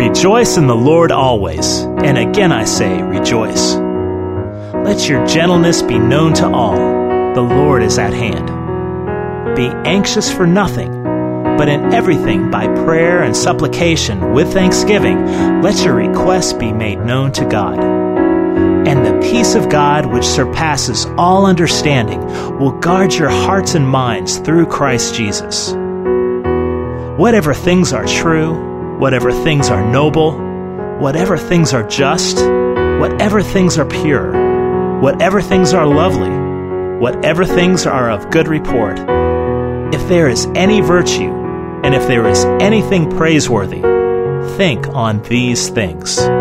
Rejoice in the Lord always, and again I say, rejoice. Let your gentleness be known to all. The Lord is at hand. Be anxious for nothing, but in everything by prayer and supplication with thanksgiving, let your requests be made known to God. And the peace of God, which surpasses all understanding, will guard your hearts and minds through Christ Jesus. Whatever things are true, whatever things are noble, whatever things are just, whatever things are pure, whatever things are lovely, whatever things are of good report, if there is any virtue, and if there is anything praiseworthy, think on these things.